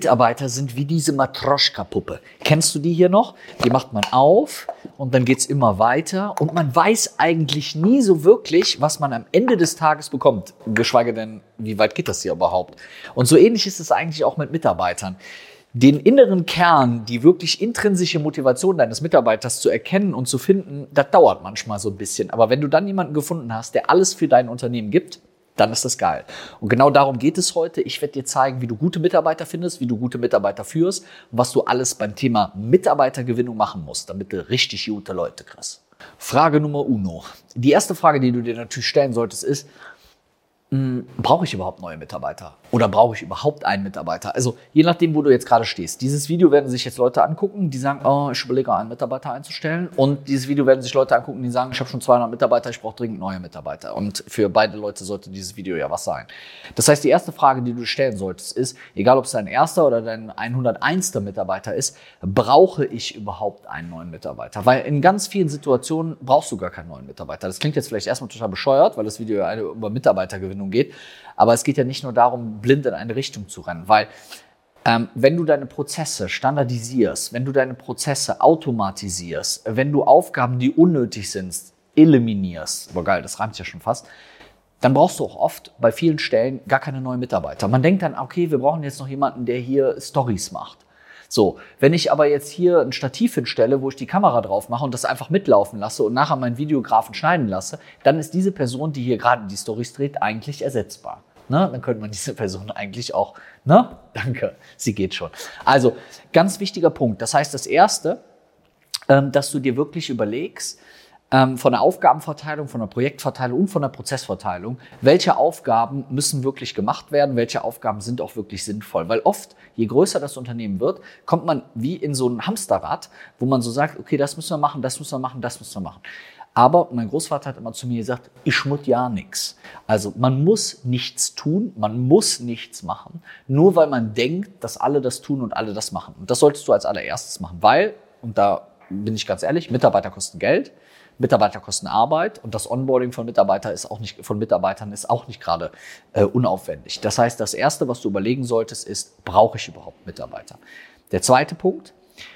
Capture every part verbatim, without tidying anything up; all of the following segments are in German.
Mitarbeiter sind wie diese Matroschka-Puppe. Kennst du die hier noch? Die macht man auf und dann geht's immer weiter und man weiß eigentlich nie so wirklich, was man am Ende des Tages bekommt. Geschweige denn, wie weit geht das hier überhaupt? Und so ähnlich ist es eigentlich auch mit Mitarbeitern. Den inneren Kern, die wirklich intrinsische Motivation deines Mitarbeiters zu erkennen und zu finden, das dauert manchmal so ein bisschen. Aber wenn du dann jemanden gefunden hast, der alles für dein Unternehmen gibt, dann ist das geil. Und genau darum geht es heute. Ich werde dir zeigen, wie du gute Mitarbeiter findest, wie du gute Mitarbeiter führst und was du alles beim Thema Mitarbeitergewinnung machen musst, damit du richtig gute Leute kriegst. Frage Nummer uno. Die erste Frage, die du dir natürlich stellen solltest, ist, brauche ich überhaupt neue Mitarbeiter? Oder brauche ich überhaupt einen Mitarbeiter? Also je nachdem, wo du jetzt gerade stehst. Dieses Video werden sich jetzt Leute angucken, die sagen, oh, ich überlege, einen Mitarbeiter einzustellen. Und dieses Video werden sich Leute angucken, die sagen, ich habe schon zweihundert Mitarbeiter, ich brauche dringend neue Mitarbeiter. Und für beide Leute sollte dieses Video ja was sein. Das heißt, die erste Frage, die du stellen solltest, ist, egal ob es dein erster oder dein hunderteins. Mitarbeiter ist, brauche ich überhaupt einen neuen Mitarbeiter? Weil in ganz vielen Situationen brauchst du gar keinen neuen Mitarbeiter. Das klingt jetzt vielleicht erstmal total bescheuert, weil das Video ja über Mitarbeitergewinnung geht. Aber es geht ja nicht nur darum, blind in eine Richtung zu rennen, weil ähm, wenn du deine Prozesse standardisierst, wenn du deine Prozesse automatisierst, wenn du Aufgaben, die unnötig sind, eliminierst, aber geil, das reimt ja schon fast, dann brauchst du auch oft bei vielen Stellen gar keine neuen Mitarbeiter. Man denkt dann, okay, wir brauchen jetzt noch jemanden, der hier Storys macht. So, wenn ich aber jetzt hier ein Stativ hinstelle, wo ich die Kamera drauf mache und das einfach mitlaufen lasse und nachher meinen Videografen schneiden lasse, dann ist diese Person, die hier gerade die Storys dreht, eigentlich ersetzbar. Ne? Dann könnte man diese Person eigentlich auch, ne? Danke, sie geht schon. Also, ganz wichtiger Punkt. Das heißt, das Erste, ähm, dass du dir wirklich überlegst, ähm, von der Aufgabenverteilung, von der Projektverteilung und von der Prozessverteilung, welche Aufgaben müssen wirklich gemacht werden, welche Aufgaben sind auch wirklich sinnvoll. Weil oft, je größer das Unternehmen wird, kommt man wie in so ein Hamsterrad, wo man so sagt, okay, das müssen wir machen, das müssen wir machen, das müssen wir machen. Aber mein Großvater hat immer zu mir gesagt, ich schmutt ja nix. Also man muss nichts tun, man muss nichts machen, nur weil man denkt, dass alle das tun und alle das machen. Und das solltest du als allererstes machen, weil, und da bin ich ganz ehrlich, Mitarbeiter kosten Geld, Mitarbeiter kosten Arbeit und das Onboarding von Mitarbeitern ist auch nicht, von Mitarbeitern ist auch nicht gerade äh, unaufwendig. Das heißt, das Erste, was du überlegen solltest, ist, brauche ich überhaupt Mitarbeiter? Der zweite Punkt,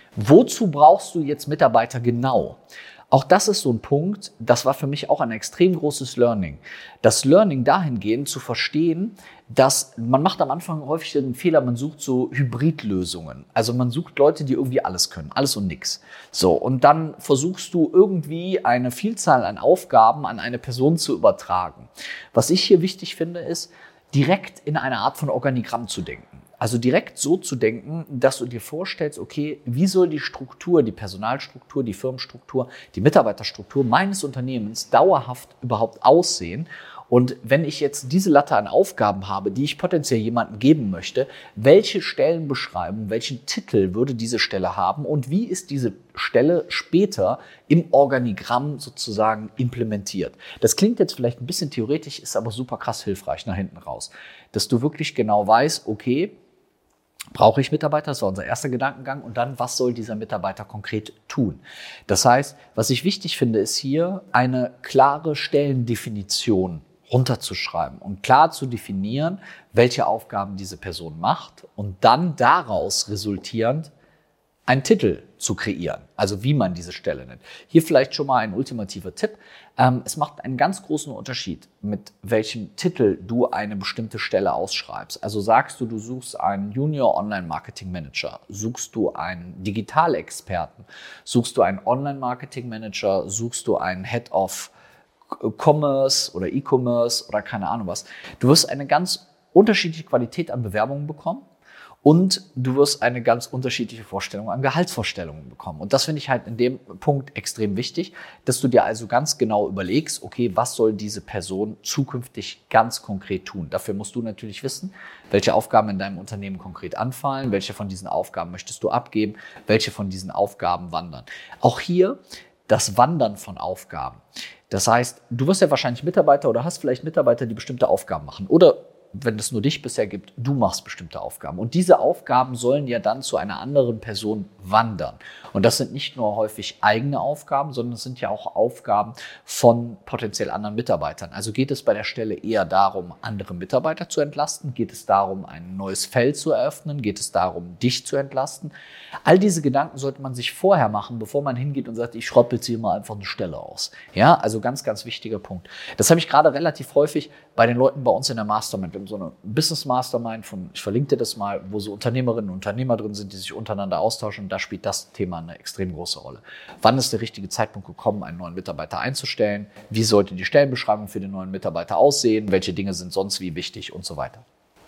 wozu brauchst du jetzt Mitarbeiter genau? Auch das ist so ein Punkt, das war für mich auch ein extrem großes Learning. Das Learning dahingehend zu verstehen, dass man macht am Anfang häufig den Fehler, man sucht so Hybridlösungen. Also man sucht Leute, die irgendwie alles können, alles und nix. So, und dann versuchst du irgendwie eine Vielzahl an Aufgaben an eine Person zu übertragen. Was ich hier wichtig finde, ist, direkt in eine Art von Organigramm zu denken. Also direkt so zu denken, dass du dir vorstellst, okay, wie soll die Struktur, die Personalstruktur, die Firmenstruktur, die Mitarbeiterstruktur meines Unternehmens dauerhaft überhaupt aussehen? Und wenn ich jetzt diese Latte an Aufgaben habe, die ich potenziell jemandem geben möchte, welche Stellenbeschreibung, welchen Titel würde diese Stelle haben und wie ist diese Stelle später im Organigramm sozusagen implementiert? Das klingt jetzt vielleicht ein bisschen theoretisch, ist aber super krass hilfreich nach hinten raus. Dass du wirklich genau weißt, okay, brauche ich Mitarbeiter? Das war unser erster Gedankengang. Und dann, was soll dieser Mitarbeiter konkret tun? Das heißt, was ich wichtig finde, ist hier eine klare Stellendefinition runterzuschreiben und klar zu definieren, welche Aufgaben diese Person macht und dann daraus resultierend einen Titel zu kreieren, also wie man diese Stelle nennt. Hier vielleicht schon mal ein ultimativer Tipp. Ähm, es macht einen ganz großen Unterschied, mit welchem Titel du eine bestimmte Stelle ausschreibst. Also sagst du, du suchst einen Junior Online Marketing Manager, suchst du einen Digitalexperten, suchst du einen Online Marketing Manager, suchst du einen Head of Commerce oder E-Commerce oder keine Ahnung was. Du wirst eine ganz unterschiedliche Qualität an Bewerbungen bekommen und du wirst eine ganz unterschiedliche Vorstellung an Gehaltsvorstellungen bekommen. Und das finde ich halt in dem Punkt extrem wichtig, dass du dir also ganz genau überlegst, okay, was soll diese Person zukünftig ganz konkret tun? Dafür musst du natürlich wissen, welche Aufgaben in deinem Unternehmen konkret anfallen, welche von diesen Aufgaben möchtest du abgeben, welche von diesen Aufgaben wandern. Auch hier das Wandern von Aufgaben. Das heißt, du wirst ja wahrscheinlich Mitarbeiter oder hast vielleicht Mitarbeiter, die bestimmte Aufgaben machen. Oder wenn es nur dich bisher gibt, du machst bestimmte Aufgaben. Und diese Aufgaben sollen ja dann zu einer anderen Person wandern. Und das sind nicht nur häufig eigene Aufgaben, sondern es sind ja auch Aufgaben von potenziell anderen Mitarbeitern. Also geht es bei der Stelle eher darum, andere Mitarbeiter zu entlasten? Geht es darum, ein neues Feld zu eröffnen? Geht es darum, dich zu entlasten? All diese Gedanken sollte man sich vorher machen, bevor man hingeht und sagt, ich schraube jetzt hier mal einfach eine Stelle aus. Ja, also ganz, ganz wichtiger Punkt. Das habe ich gerade relativ häufig bei den Leuten bei uns in der Mastermind. Wir haben so eine Business Mastermind von, ich verlinke dir das mal, wo so Unternehmerinnen und Unternehmer drin sind, die sich untereinander austauschen. Und da spielt das Thema eine extrem große Rolle. Wann ist der richtige Zeitpunkt gekommen, einen neuen Mitarbeiter einzustellen? Wie sollte die Stellenbeschreibung für den neuen Mitarbeiter aussehen? Welche Dinge sind sonst wie wichtig und so weiter?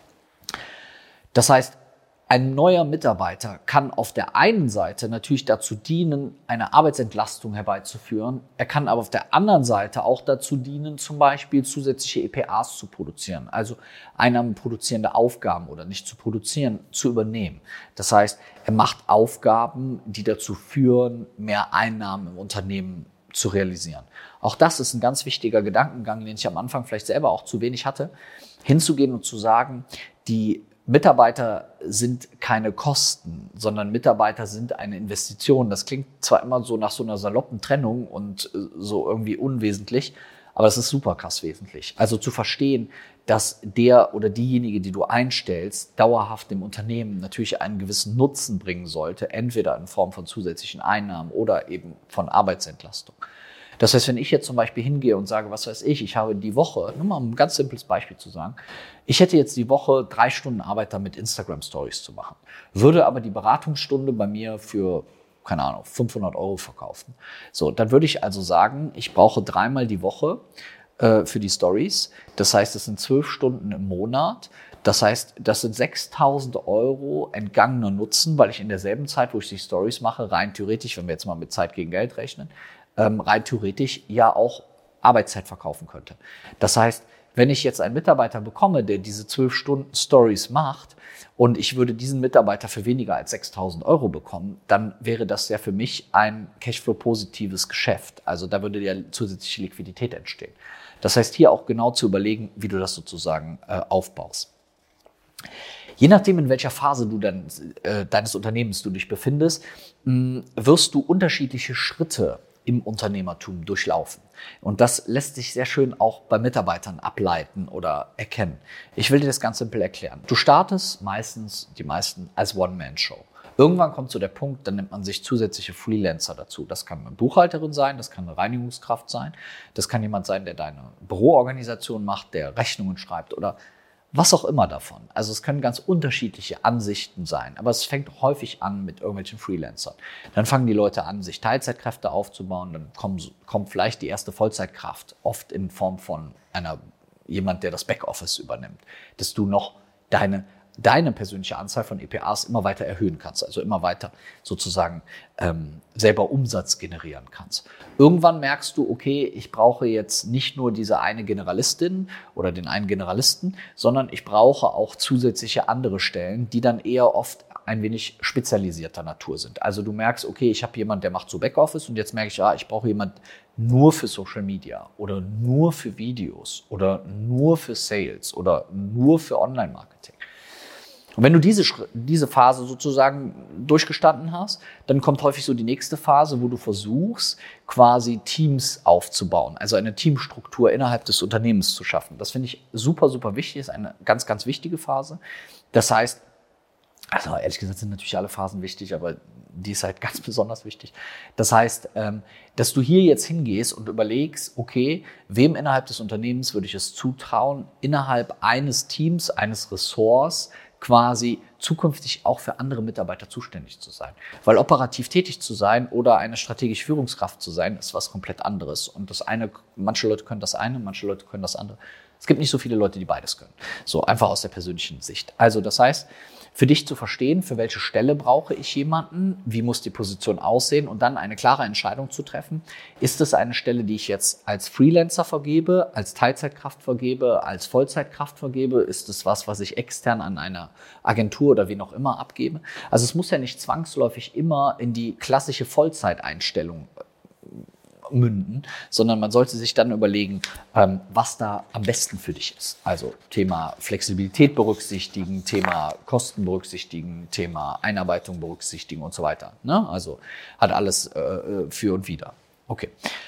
Das heißt, ein neuer Mitarbeiter kann auf der einen Seite natürlich dazu dienen, eine Arbeitsentlastung herbeizuführen. Er kann aber auf der anderen Seite auch dazu dienen, zum Beispiel zusätzliche E P As zu produzieren, also einnahmenproduzierende Aufgaben oder nicht zu produzieren, zu übernehmen. Das heißt, er macht Aufgaben, die dazu führen, mehr Einnahmen im Unternehmen zu realisieren. Auch das ist ein ganz wichtiger Gedankengang, den ich am Anfang vielleicht selber auch zu wenig hatte, hinzugehen und zu sagen, die Mitarbeiter sind keine Kosten, sondern Mitarbeiter sind eine Investition. Das klingt zwar immer so nach so einer saloppen Trennung und so irgendwie unwesentlich, aber es ist super krass wesentlich. Also zu verstehen, dass der oder diejenige, die du einstellst, dauerhaft dem Unternehmen natürlich einen gewissen Nutzen bringen sollte, entweder in Form von zusätzlichen Einnahmen oder eben von Arbeitsentlastung. Das heißt, wenn ich jetzt zum Beispiel hingehe und sage, was weiß ich, ich habe die Woche, nur mal um ein ganz simples Beispiel zu sagen, ich hätte jetzt die Woche drei Stunden Arbeit damit, Instagram-Stories zu machen, würde aber die Beratungsstunde bei mir für, keine Ahnung, fünfhundert Euro verkaufen. So, dann würde ich also sagen, ich brauche dreimal die Woche äh, für die Stories. Das heißt, es sind zwölf Stunden im Monat. Das heißt, das sind sechstausend Euro entgangener Nutzen, weil ich in derselben Zeit, wo ich die Stories mache, rein theoretisch, wenn wir jetzt mal mit Zeit gegen Geld rechnen, ähm, rein theoretisch ja auch Arbeitszeit verkaufen könnte. Das heißt, wenn ich jetzt einen Mitarbeiter bekomme, der diese zwölf Stunden Stories macht und ich würde diesen Mitarbeiter für weniger als sechstausend Euro bekommen, dann wäre das ja für mich ein Cashflow-positives Geschäft. Also da würde ja zusätzliche Liquidität entstehen. Das heißt, hier auch genau zu überlegen, wie du das sozusagen äh, aufbaust. Je nachdem, in welcher Phase du dann, äh, deines Unternehmens du dich befindest, mh, wirst du unterschiedliche Schritte im Unternehmertum durchlaufen. Und das lässt sich sehr schön auch bei Mitarbeitern ableiten oder erkennen. Ich will dir das ganz simpel erklären. Du startest meistens, die meisten, als One-Man-Show. Irgendwann kommt so der Punkt, dann nimmt man sich zusätzliche Freelancer dazu. Das kann eine Buchhalterin sein, das kann eine Reinigungskraft sein, das kann jemand sein, der deine Büroorganisation macht, der Rechnungen schreibt oder was auch immer davon. Also es können ganz unterschiedliche Ansichten sein, aber es fängt häufig an mit irgendwelchen Freelancern. Dann fangen die Leute an, sich Teilzeitkräfte aufzubauen, dann kommen, kommt vielleicht die erste Vollzeitkraft, oft in Form von einer jemand, der das Backoffice übernimmt, dass du noch deine deine persönliche Anzahl von E P As immer weiter erhöhen kannst, also immer weiter sozusagen ähm, selber Umsatz generieren kannst. Irgendwann merkst du, okay, ich brauche jetzt nicht nur diese eine Generalistin oder den einen Generalisten, sondern ich brauche auch zusätzliche andere Stellen, die dann eher oft ein wenig spezialisierter Natur sind. Also du merkst, okay, ich habe jemanden, der macht so Backoffice und jetzt merke ich, ja, ich brauche jemanden nur für Social Media oder nur für Videos oder nur für Sales oder nur für Online-Marketing. Und wenn du diese, diese Phase sozusagen durchgestanden hast, dann kommt häufig so die nächste Phase, wo du versuchst, quasi Teams aufzubauen, also eine Teamstruktur innerhalb des Unternehmens zu schaffen. Das finde ich super, super wichtig, ist eine ganz, ganz wichtige Phase. Das heißt, also ehrlich gesagt sind natürlich alle Phasen wichtig, aber die ist halt ganz besonders wichtig. Das heißt, dass du hier jetzt hingehst und überlegst, okay, wem innerhalb des Unternehmens würde ich es zutrauen, innerhalb eines Teams, eines Ressorts quasi zukünftig auch für andere Mitarbeiter zuständig zu sein. Weil operativ tätig zu sein oder eine strategische Führungskraft zu sein, ist was komplett anderes. Und das eine, manche Leute können das eine, manche Leute können das andere. Es gibt nicht so viele Leute, die beides können. So, einfach aus der persönlichen Sicht. Also das heißt, für dich zu verstehen, für welche Stelle brauche ich jemanden, wie muss die Position aussehen und dann eine klare Entscheidung zu treffen. Ist es eine Stelle, die ich jetzt als Freelancer vergebe, als Teilzeitkraft vergebe, als Vollzeitkraft vergebe? Ist es was, was ich extern an einer Agentur oder wen auch immer abgebe? Also es muss ja nicht zwangsläufig immer in die klassische Vollzeiteinstellung münden, sondern man sollte sich dann überlegen, ähm, was da am besten für dich ist. Also Thema Flexibilität berücksichtigen, Thema Kosten berücksichtigen, Thema Einarbeitung berücksichtigen und so weiter. Ne? Also hat alles äh, für und wider. Okay.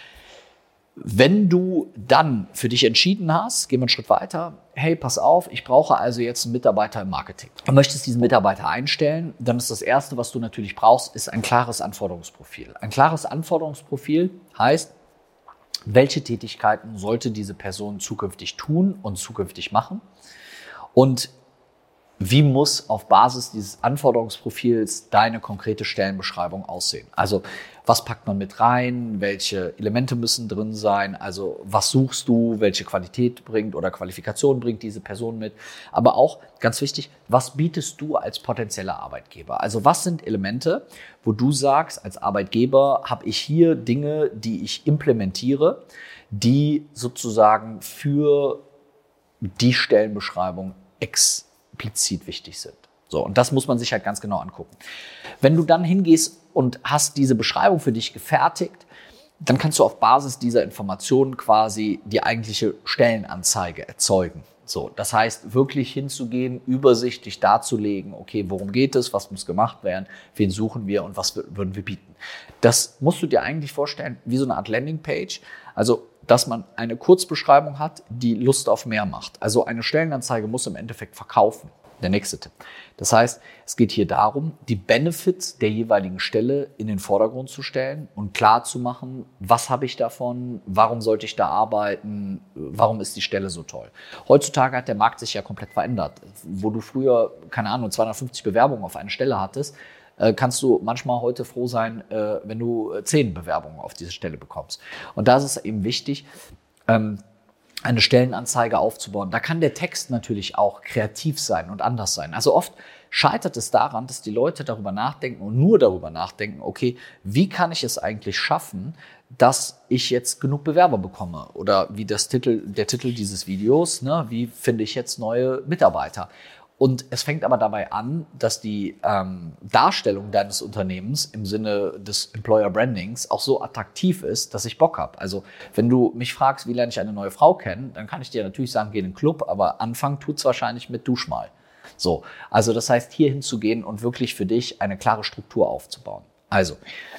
Wenn du dann für dich entschieden hast, gehen wir einen Schritt weiter, hey, pass auf, ich brauche also jetzt einen Mitarbeiter im Marketing. Du möchtest diesen Mitarbeiter einstellen, dann ist das Erste, was du natürlich brauchst, ist ein klares Anforderungsprofil. Ein klares Anforderungsprofil heißt, welche Tätigkeiten sollte diese Person zukünftig tun und zukünftig machen und wie muss auf Basis dieses Anforderungsprofils deine konkrete Stellenbeschreibung aussehen? Also was packt man mit rein? Welche Elemente müssen drin sein? Also was suchst du? Welche Qualität bringt oder Qualifikation bringt diese Person mit? Aber auch, ganz wichtig, was bietest du als potenzieller Arbeitgeber? Also was sind Elemente, wo du sagst, als Arbeitgeber habe ich hier Dinge, die ich implementiere, die sozusagen für die Stellenbeschreibung explizit explizit wichtig sind. So, und das muss man sich halt ganz genau angucken. Wenn du dann hingehst und hast diese Beschreibung für dich gefertigt, dann kannst du auf Basis dieser Informationen quasi die eigentliche Stellenanzeige erzeugen. So, das heißt, wirklich hinzugehen, übersichtlich darzulegen, okay, worum geht es, was muss gemacht werden, wen suchen wir und was würden wir bieten. Das musst du dir eigentlich vorstellen wie so eine Art Landingpage, also dass man eine Kurzbeschreibung hat, die Lust auf mehr macht. Also eine Stellenanzeige muss im Endeffekt verkaufen. Der nächste Tipp. Das heißt, es geht hier darum, die Benefits der jeweiligen Stelle in den Vordergrund zu stellen und klar zu machen, was habe ich davon, warum sollte ich da arbeiten, warum ist die Stelle so toll. Heutzutage hat der Markt sich ja komplett verändert. Wo du früher, keine Ahnung, zweihundertfünfzig Bewerbungen auf eine Stelle hattest, kannst du manchmal heute froh sein, wenn du zehn Bewerbungen auf diese Stelle bekommst. Und da ist es eben wichtig, eine Stellenanzeige aufzubauen. Da kann der Text natürlich auch kreativ sein und anders sein. Also oft scheitert es daran, dass die Leute darüber nachdenken und nur darüber nachdenken, okay, wie kann ich es eigentlich schaffen, dass ich jetzt genug Bewerber bekomme? Oder wie das Titel, der Titel dieses Videos, ne, wie finde ich jetzt neue Mitarbeiter? Und es fängt aber dabei an, dass die ähm, Darstellung deines Unternehmens im Sinne des Employer Brandings auch so attraktiv ist, dass ich Bock habe. Also wenn du mich fragst, wie lerne ich eine neue Frau kennen, dann kann ich dir natürlich sagen, geh in den Club, aber anfangen tut's wahrscheinlich mit Dusch mal. So, also das heißt, hier hinzugehen und wirklich für dich eine klare Struktur aufzubauen. Also,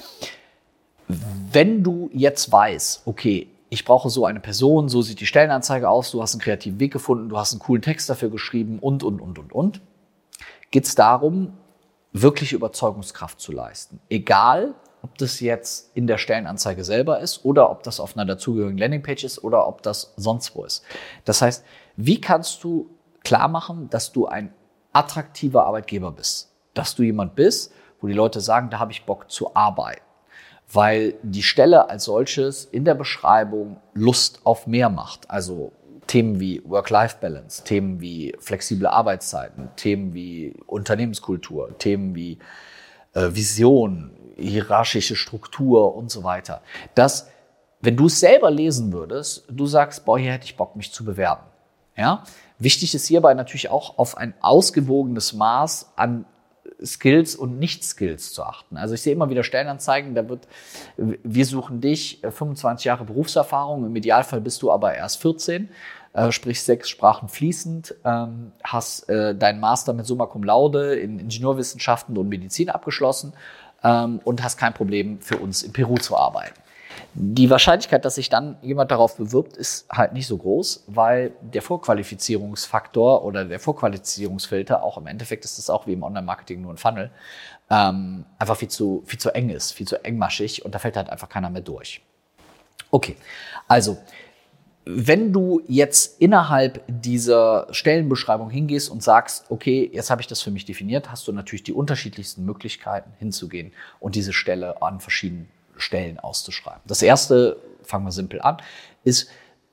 wenn du jetzt weißt, okay, ich brauche so eine Person, so sieht die Stellenanzeige aus, du hast einen kreativen Weg gefunden, du hast einen coolen Text dafür geschrieben und, und, und, und, und, geht es darum, wirklich Überzeugungskraft zu leisten. Egal, ob das jetzt in der Stellenanzeige selber ist oder ob das auf einer dazugehörigen Landingpage ist oder ob das sonst wo ist. Das heißt, wie kannst du klar machen, dass du ein attraktiver Arbeitgeber bist? Dass du jemand bist, wo die Leute sagen, da habe ich Bock zu arbeiten. Weil die Stelle als solches in der Beschreibung Lust auf mehr macht. Also Themen wie Work-Life-Balance, Themen wie flexible Arbeitszeiten, Themen wie Unternehmenskultur, Themen wie äh, Vision, hierarchische Struktur und so weiter. Das, wenn du es selber lesen würdest, du sagst, boah, hier hätte ich Bock, mich zu bewerben. Ja? Wichtig ist hierbei natürlich auch auf ein ausgewogenes Maß an Skills und Nicht-Skills zu achten. Also ich sehe immer wieder Stellenanzeigen, da wird, wir suchen dich, fünfundzwanzig Jahre Berufserfahrung, im Idealfall bist du aber erst vierzehn, äh, sprichst sechs Sprachen fließend, ähm, hast äh, deinen Master mit Summa Cum Laude in Ingenieurwissenschaften und Medizin abgeschlossen ähm, und hast kein Problem, für uns in Peru zu arbeiten. Die Wahrscheinlichkeit, dass sich dann jemand darauf bewirbt, ist halt nicht so groß, weil der Vorqualifizierungsfaktor oder der Vorqualifizierungsfilter, auch im Endeffekt ist das auch wie im Online-Marketing nur ein Funnel, ähm, einfach viel zu, viel zu eng ist, viel zu engmaschig und da fällt halt einfach keiner mehr durch. Okay, also wenn du jetzt innerhalb dieser Stellenbeschreibung hingehst und sagst, okay, jetzt habe ich das für mich definiert, hast du natürlich die unterschiedlichsten Möglichkeiten hinzugehen und diese Stelle an verschiedenen Stellen auszuschreiben. Das erste, fangen wir simpel an, ist,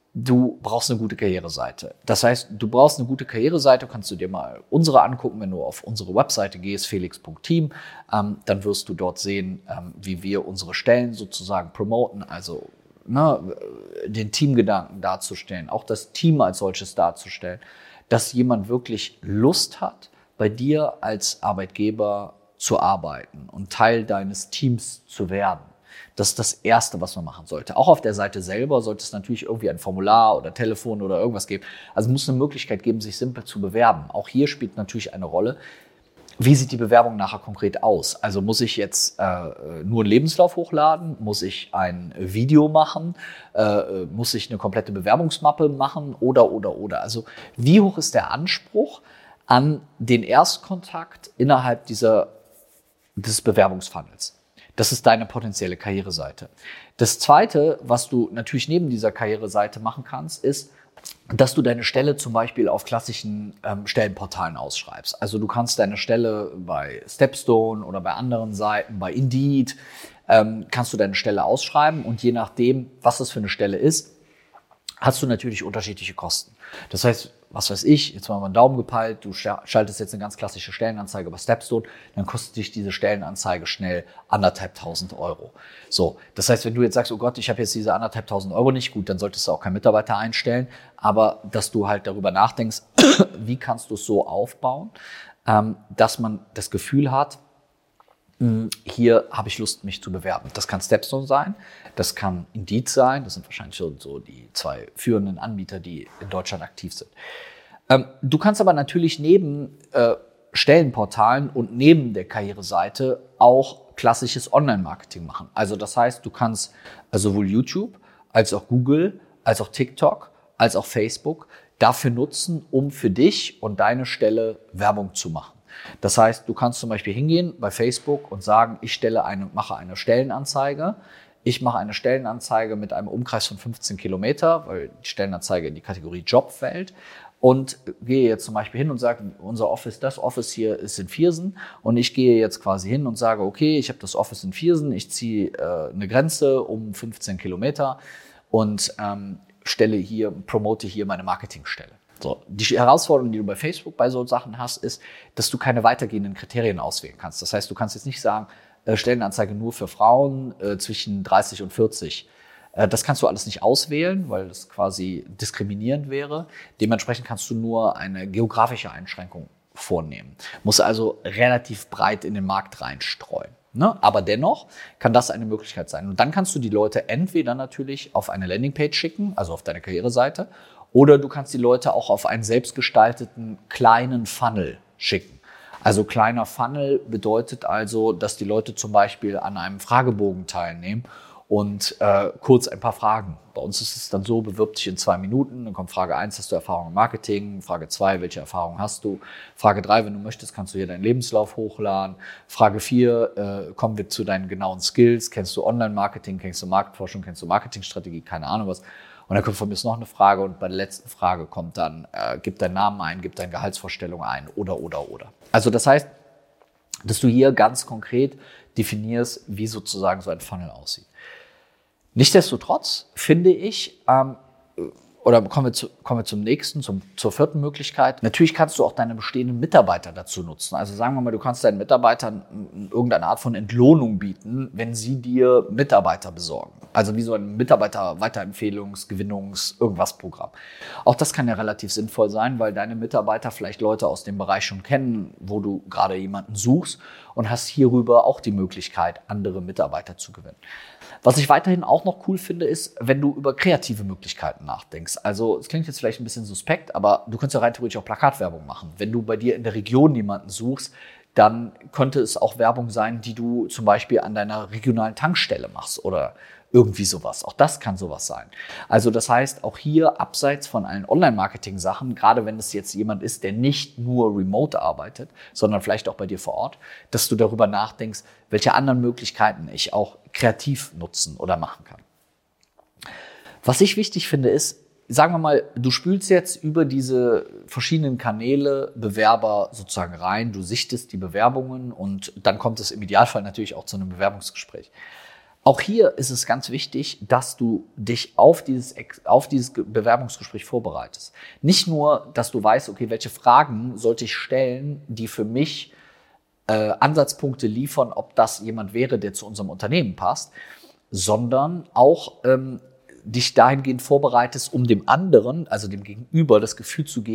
du brauchst eine gute Karriereseite. Das heißt, du brauchst eine gute Karriereseite, kannst du dir mal unsere angucken, wenn du auf unsere Webseite gehst, felix punkt team, ähm, dann wirst du dort sehen, ähm, wie wir unsere Stellen sozusagen promoten, also ne, den Teamgedanken darzustellen, auch das Team als solches darzustellen, dass jemand wirklich Lust hat, bei dir als Arbeitgeber zu arbeiten und Teil deines Teams zu werden. Das ist das Erste, was man machen sollte. Auch auf der Seite selber sollte es natürlich irgendwie ein Formular oder Telefon oder irgendwas geben. Also es muss eine Möglichkeit geben, sich simpel zu bewerben. Auch hier spielt natürlich eine Rolle, wie sieht die Bewerbung nachher konkret aus? Also muss ich jetzt äh, nur einen Lebenslauf hochladen? Muss ich ein Video machen? Äh, muss ich eine komplette Bewerbungsmappe machen? Oder, oder, oder. Also wie hoch ist der Anspruch an den Erstkontakt innerhalb dieser, des Bewerbungsfunnels? Das ist deine potenzielle Karriereseite. Das Zweite, was du natürlich neben dieser Karriereseite machen kannst, ist, dass du deine Stelle zum Beispiel auf klassischen ähm, Stellenportalen ausschreibst. Also du kannst deine Stelle bei Stepstone oder bei anderen Seiten, bei Indeed, ähm, kannst du deine Stelle ausschreiben und je nachdem, was das für eine Stelle ist, hast du natürlich unterschiedliche Kosten. Das heißt, was weiß ich, jetzt mal einen Daumen gepeilt, du schaltest jetzt eine ganz klassische Stellenanzeige bei Stepstone, dann kostet dich diese Stellenanzeige schnell anderthalb tausend Euro. So, das heißt, wenn du jetzt sagst, oh Gott, ich habe jetzt diese anderthalb tausend Euro nicht, gut, dann solltest du auch keinen Mitarbeiter einstellen, aber dass du halt darüber nachdenkst, wie kannst du es so aufbauen, ähm, dass man das Gefühl hat, hier habe ich Lust, mich zu bewerben. Das kann Stepstone sein, das kann Indeed sein, das sind wahrscheinlich so, so die zwei führenden Anbieter, die in Deutschland aktiv sind. Ähm, du kannst aber natürlich neben äh, Stellenportalen und neben der Karriereseite auch klassisches Online-Marketing machen. Also das heißt, du kannst sowohl YouTube als auch Google, als auch TikTok, als auch Facebook dafür nutzen, um für dich und deine Stelle Werbung zu machen. Das heißt, du kannst zum Beispiel hingehen bei Facebook und sagen, ich stelle eine, mache eine Stellenanzeige. Ich mache eine Stellenanzeige mit einem Umkreis von fünfzehn Kilometer, weil die Stellenanzeige in die Kategorie Job fällt. Und gehe jetzt zum Beispiel hin und sage, unser Office, das Office hier ist in Viersen. Und ich gehe jetzt quasi hin und sage, okay, ich habe das Office in Viersen, ich ziehe äh, eine Grenze um fünfzehn Kilometer und ähm, stelle hier, promote hier meine Marketingstelle. So, die Herausforderung, die du bei Facebook bei so Sachen hast, ist, dass du keine weitergehenden Kriterien auswählen kannst. Das heißt, du kannst jetzt nicht sagen, äh, Stellenanzeige nur für Frauen äh, zwischen dreißig und vierzig. Äh, das kannst du alles nicht auswählen, weil das quasi diskriminierend wäre. Dementsprechend kannst du nur eine geografische Einschränkung vornehmen. Musst also relativ breit in den Markt reinstreuen. Ne? Aber dennoch kann das eine Möglichkeit sein. Und dann kannst du die Leute entweder natürlich auf eine Landingpage schicken, also auf deine Karriereseite, oder du kannst die Leute auch auf einen selbstgestalteten kleinen Funnel schicken. Also kleiner Funnel bedeutet also, dass die Leute zum Beispiel an einem Fragebogen teilnehmen und äh, kurz ein paar Fragen. Bei uns ist es dann so, bewirb dich in zwei Minuten, dann kommt Frage eins, hast du Erfahrung im Marketing? Frage zwei, welche Erfahrung hast du? Frage drei, wenn du möchtest, kannst du hier deinen Lebenslauf hochladen. Frage vier, äh, kommen wir zu deinen genauen Skills. Kennst du Online-Marketing, kennst du Marktforschung, kennst du Marketingstrategie, keine Ahnung was. Und dann kommt von mir noch eine Frage und bei der letzten Frage kommt dann, äh, gib deinen Namen ein, gib deine Gehaltsvorstellung ein oder, oder, oder. Also das heißt, dass du hier ganz konkret definierst, wie sozusagen so ein Funnel aussieht. Nichtsdestotrotz finde ich, ähm, oder kommen wir, zu, kommen wir zum nächsten, zum, zur vierten Möglichkeit. Natürlich kannst du auch deine bestehenden Mitarbeiter dazu nutzen. Also sagen wir mal, du kannst deinen Mitarbeitern irgendeine Art von Entlohnung bieten, wenn sie dir Mitarbeiter besorgen. Also wie so ein Mitarbeiter-Weiterempfehlungs-, Gewinnungs-, irgendwas Programm. Auch das kann ja relativ sinnvoll sein, weil deine Mitarbeiter vielleicht Leute aus dem Bereich schon kennen, wo du gerade jemanden suchst und hast hierüber auch die Möglichkeit, andere Mitarbeiter zu gewinnen. Was ich weiterhin auch noch cool finde, ist, wenn du über kreative Möglichkeiten nachdenkst. Also es klingt jetzt vielleicht ein bisschen suspekt, aber du könntest ja rein theoretisch auch Plakatwerbung machen. Wenn du bei dir in der Region jemanden suchst, dann könnte es auch Werbung sein, die du zum Beispiel an deiner regionalen Tankstelle machst oder irgendwie sowas. Auch das kann sowas sein. Also das heißt, auch hier abseits von allen Online-Marketing-Sachen, gerade wenn es jetzt jemand ist, der nicht nur remote arbeitet, sondern vielleicht auch bei dir vor Ort, dass du darüber nachdenkst, welche anderen Möglichkeiten ich auch kreativ nutzen oder machen kann. Was ich wichtig finde ist, sagen wir mal, du spülst jetzt über diese verschiedenen Kanäle Bewerber sozusagen rein, du sichtest die Bewerbungen und dann kommt es im Idealfall natürlich auch zu einem Bewerbungsgespräch. Auch hier ist es ganz wichtig, dass du dich auf dieses, auf dieses Bewerbungsgespräch vorbereitest. Nicht nur, dass du weißt, okay, welche Fragen sollte ich stellen, die für mich äh, Ansatzpunkte liefern, ob das jemand wäre, der zu unserem Unternehmen passt, sondern auch ähm, dich dahingehend vorbereitest, um dem anderen, also dem Gegenüber, das Gefühl zu geben,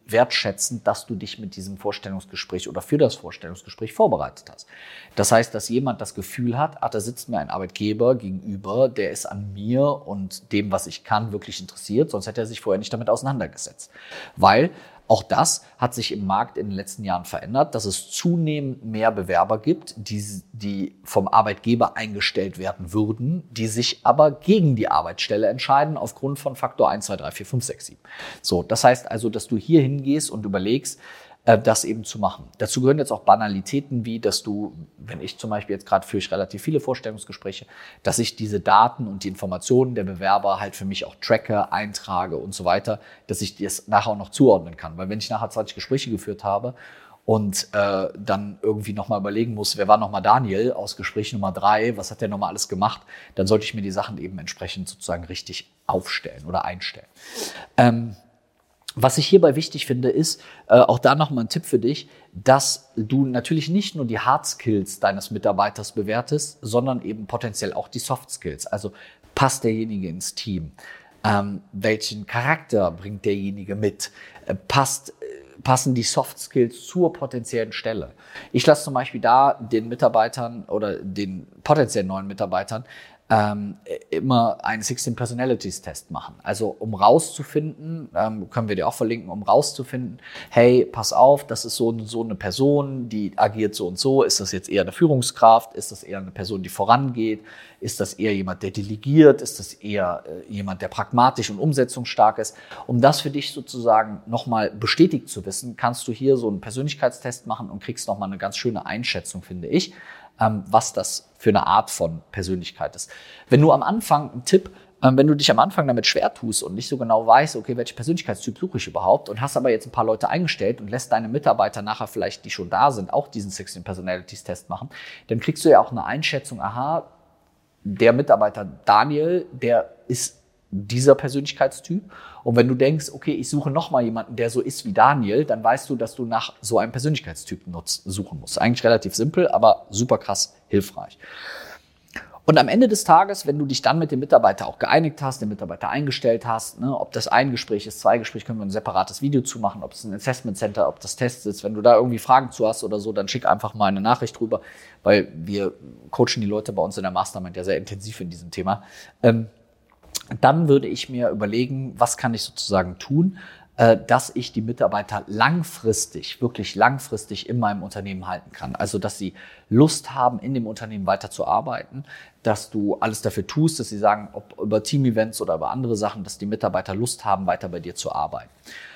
wertschätzend, dass du dich mit diesem Vorstellungsgespräch oder für das Vorstellungsgespräch vorbereitet hast. Das heißt, dass jemand das Gefühl hat, ach, da sitzt mir ein Arbeitgeber gegenüber, der ist an mir und dem, was ich kann, wirklich interessiert, sonst hätte er sich vorher nicht damit auseinandergesetzt. Weil auch das hat sich im Markt in den letzten Jahren verändert, dass es zunehmend mehr Bewerber gibt, die, die vom Arbeitgeber eingestellt werden würden, die sich aber gegen die Arbeitsstelle entscheiden aufgrund von Faktor eins, zwei, drei, vier, fünf, sechs, sieben. So, das heißt also, dass du hier hingehst und überlegst, das eben zu machen. Dazu gehören jetzt auch Banalitäten wie, dass du, wenn ich zum Beispiel jetzt gerade führe ich relativ viele Vorstellungsgespräche, dass ich diese Daten und die Informationen der Bewerber halt für mich auch tracke, eintrage und so weiter, dass ich das nachher auch noch zuordnen kann. Weil wenn ich nachher zwanzig Gespräche geführt habe und äh, dann irgendwie nochmal überlegen muss, wer war nochmal Daniel aus Gespräch Nummer drei, was hat der nochmal alles gemacht, dann sollte ich mir die Sachen eben entsprechend sozusagen richtig aufstellen oder einstellen. Ähm, Was ich hierbei wichtig finde, ist, äh, auch da nochmal ein Tipp für dich, dass du natürlich nicht nur die Hard Skills deines Mitarbeiters bewertest, sondern eben potenziell auch die Soft Skills. Also passt derjenige ins Team? Ähm, welchen Charakter bringt derjenige mit? Äh, passt, äh, passen die Soft Skills zur potenziellen Stelle? Ich lasse zum Beispiel da den Mitarbeitern oder den potenziellen neuen Mitarbeitern Ähm, immer einen sechzehn Personalities Test machen. Also um rauszufinden, ähm, können wir dir auch verlinken, um rauszufinden, hey, pass auf, das ist so, so eine Person, die agiert so und so. Ist das jetzt eher eine Führungskraft? Ist das eher eine Person, die vorangeht? Ist das eher jemand, der delegiert? Ist das eher äh, jemand, der pragmatisch und umsetzungsstark ist? Um das für dich sozusagen nochmal bestätigt zu wissen, kannst du hier so einen Persönlichkeitstest machen und kriegst nochmal eine ganz schöne Einschätzung, finde ich, was das für eine Art von Persönlichkeit ist. Wenn du am Anfang, ein Tipp, wenn du dich am Anfang damit schwer tust und nicht so genau weißt, okay, welchen Persönlichkeitstyp suche ich überhaupt und hast aber jetzt ein paar Leute eingestellt und lässt deine Mitarbeiter nachher vielleicht, die schon da sind, auch diesen sechzehn Personalities Test machen, dann kriegst du ja auch eine Einschätzung, aha, der Mitarbeiter Daniel, der ist dieser Persönlichkeitstyp. Und wenn du denkst, okay, ich suche nochmal jemanden, der so ist wie Daniel, dann weißt du, dass du nach so einem Persönlichkeitstyp nutz, suchen musst. Eigentlich relativ simpel, aber super krass hilfreich. Und am Ende des Tages, wenn du dich dann mit dem Mitarbeiter auch geeinigt hast, den Mitarbeiter eingestellt hast, ne, ob das ein Gespräch ist, zwei Gespräche, können wir ein separates Video zu machen, ob es ein Assessment Center, ob das Tests ist, wenn du da irgendwie Fragen zu hast oder so, dann schick einfach mal eine Nachricht rüber, weil wir coachen die Leute bei uns in der Mastermind ja sehr intensiv in diesem Thema. Ähm, Dann würde ich mir überlegen, was kann ich sozusagen tun, dass ich die Mitarbeiter langfristig, wirklich langfristig in meinem Unternehmen halten kann. Also, dass sie Lust haben, in dem Unternehmen weiterzuarbeiten, dass du alles dafür tust, dass sie sagen, ob über Team-Events oder über andere Sachen, dass die Mitarbeiter Lust haben, weiter bei dir zu arbeiten.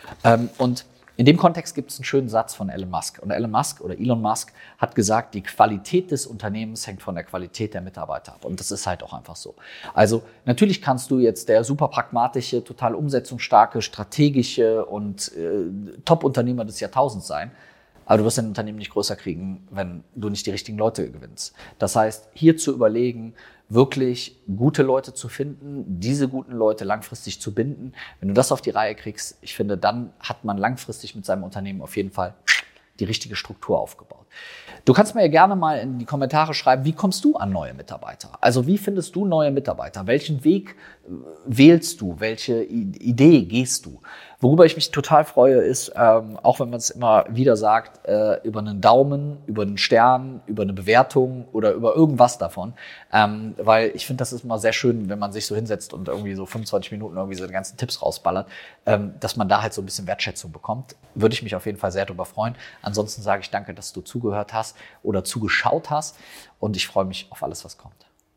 Und in dem Kontext gibt es einen schönen Satz von Elon Musk. Und Elon Musk oder Elon Musk hat gesagt, die Qualität des Unternehmens hängt von der Qualität der Mitarbeiter ab. Und das ist halt auch einfach so. Also natürlich kannst du jetzt der super pragmatische, total umsetzungsstarke, strategische und äh, Top-Unternehmer des Jahrtausends sein. Aber du wirst dein Unternehmen nicht größer kriegen, wenn du nicht die richtigen Leute gewinnst. Das heißt, hier zu überlegen, wirklich gute Leute zu finden, diese guten Leute langfristig zu binden. Wenn du das auf die Reihe kriegst, ich finde, dann hat man langfristig mit seinem Unternehmen auf jeden Fall die richtige Struktur aufgebaut. Du kannst mir ja gerne mal in die Kommentare schreiben, wie kommst du an neue Mitarbeiter? Also wie findest du neue Mitarbeiter? Welchen Weg wählst du? Welche Idee gehst du? Worüber ich mich total freue, ist, ähm, auch wenn man es immer wieder sagt, äh, über einen Daumen, über einen Stern, über eine Bewertung oder über irgendwas davon. Ähm, weil ich finde, das ist immer sehr schön, wenn man sich so hinsetzt und irgendwie so fünfundzwanzig Minuten irgendwie so die ganzen Tipps rausballert, ähm, dass man da halt so ein bisschen Wertschätzung bekommt. Würde ich mich auf jeden Fall sehr darüber freuen. Ansonsten sage ich danke, dass du zugehört hast oder zugeschaut hast und ich freue mich auf alles, was kommt.